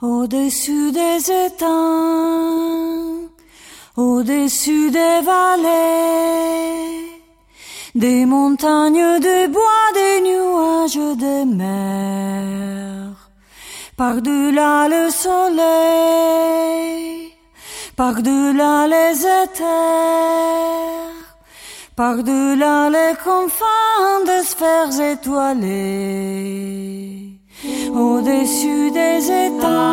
Au-dessus des étangs, au-dessus des vallées, des montagnes de bois, des nuages de mer, par-delà le soleil, par-delà les éthers, par-delà les confins des sphères étoilées, au-dessus des étangs.